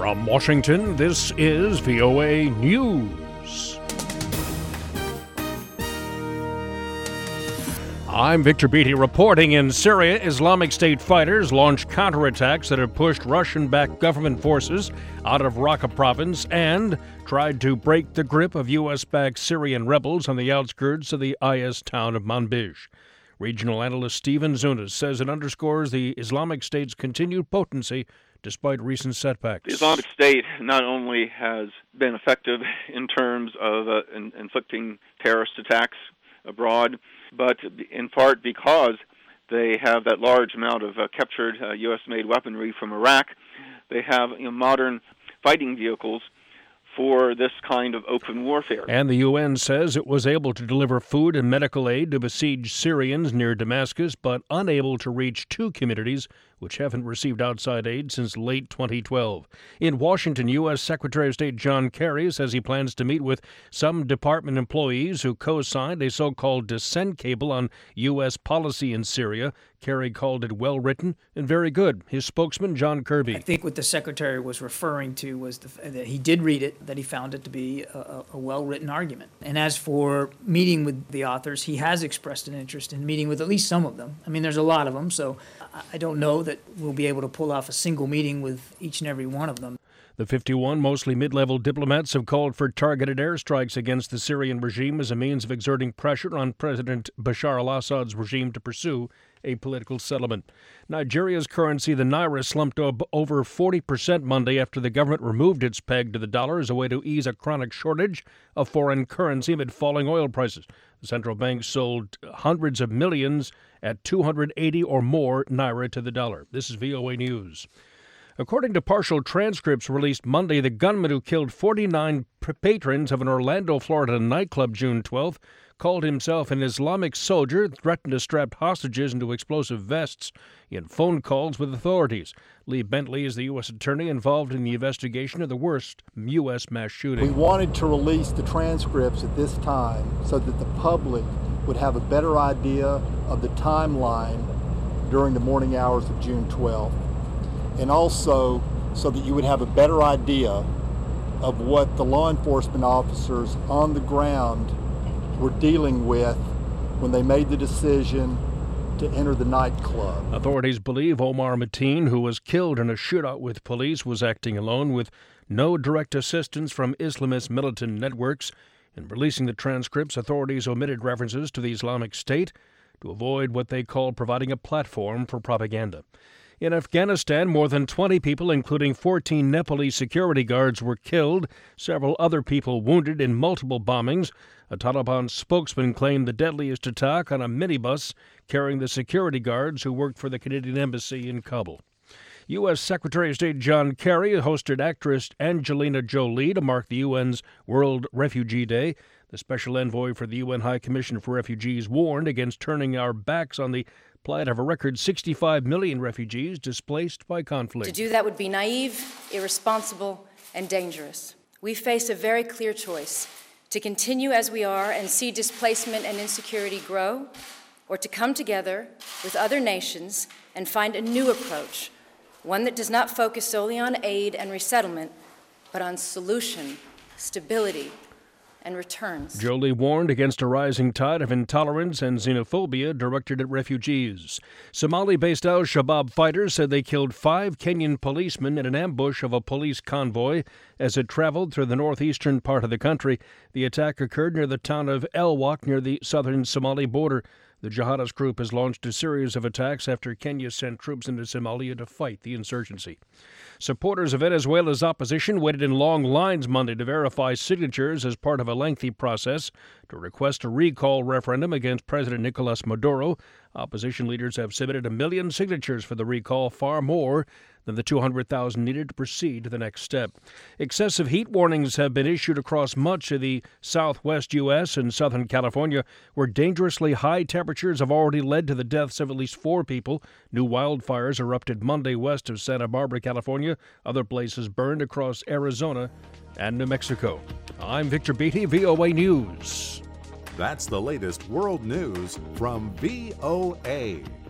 From Washington, this is VOA News. I'm Victor Beatty reporting. In Syria, Islamic State fighters launched counterattacks that have pushed Russian-backed government forces out of Raqqa province and tried to break the grip of U.S.-backed Syrian rebels on the outskirts of the IS town of Manbij. Regional analyst Stephen Zunas says it underscores the Islamic State's continued potency despite recent setbacks. The Islamic State not only has been effective in terms of inflicting terrorist attacks abroad, but in part because they have that large amount of captured U.S.-made weaponry from Iraq. They have modern fighting vehicles for this kind of open warfare. And the UN says it was able to deliver food and medical aid to besieged Syrians near Damascus, but unable to reach two communities which haven't received outside aid since late 2012. In Washington, U.S. Secretary of State John Kerry says he plans to meet with some department employees who co-signed a so-called dissent cable on U.S. policy in Syria. Kerry called it well-written and very good. His spokesman, John Kirby. I think what the Secretary was referring to was that he did read it, that he found it to be a well-written argument. And as for meeting with the authors, he has expressed an interest in meeting with at least some of them. I mean, there's a lot of them, so I don't know that we'll be able to pull off a single meeting with each and every one of them. The 51 mostly mid-level diplomats have called for targeted airstrikes against the Syrian regime as a means of exerting pressure on President Bashar al-Assad's regime to pursue a political settlement. Nigeria's currency, the naira, slumped over 40% Monday after the government removed its peg to the dollar as a way to ease a chronic shortage of foreign currency amid falling oil prices. The central bank sold hundreds of millions at 280 or more naira to the dollar. This is VOA News. According to partial transcripts released Monday, the gunman who killed 49 patrons of an Orlando, Florida nightclub June 12th called himself an Islamic soldier, threatened to strap hostages into explosive vests in phone calls with authorities. Lee Bentley is the U.S. attorney involved in the investigation of the worst U.S. mass shooting. We wanted to release the transcripts at this time so that the public would have a better idea of the timeline during the morning hours of June 12th. And also so that you would have a better idea of what the law enforcement officers on the ground were dealing with when they made the decision to enter the nightclub. Authorities believe Omar Mateen, who was killed in a shootout with police, was acting alone with no direct assistance from Islamist militant networks. In releasing the transcripts, authorities omitted references to the Islamic State to avoid what they call providing a platform for propaganda. In Afghanistan, more than 20 people, including 14 Nepalese security guards, were killed, several other people wounded in multiple bombings. A Taliban spokesman claimed the deadliest attack on a minibus carrying the security guards who worked for the Canadian Embassy in Kabul. U.S. Secretary of State John Kerry hosted actress Angelina Jolie to mark the UN's World Refugee Day. The special envoy for the UN High Commission for Refugees warned against turning our backs on the plight of a record 65 million refugees displaced by conflict. To do that would be naive, irresponsible, and dangerous. We face a very clear choice: to continue as we are and see displacement and insecurity grow, or to come together with other nations and find a new approach, one that does not focus solely on aid and resettlement, but on solution, stability, and returns. Jolie warned against a rising tide of intolerance and xenophobia directed at refugees. Somali-based al-Shabaab fighters said they killed 5 Kenyan policemen in an ambush of a police convoy as it traveled through the northeastern part of the country. The attack occurred near the town of El-Wak near the southern Somali border. The jihadist group has launched a series of attacks after Kenya sent troops into Somalia to fight the insurgency. Supporters of Venezuela's opposition waited in long lines Monday to verify signatures as part of a lengthy process to request a recall referendum against President Nicolas Maduro. Opposition leaders have submitted 1 million signatures for the recall, far more than the 200,000 needed to proceed to the next step. Excessive heat warnings have been issued across much of the southwest U.S. and southern California, where dangerously high temperatures have already led to the deaths of at least 4 people. New wildfires erupted Monday west of Santa Barbara, California. Other places burned across Arizona and New Mexico. I'm Victor Beatty, VOA News. That's the latest world news from VOA.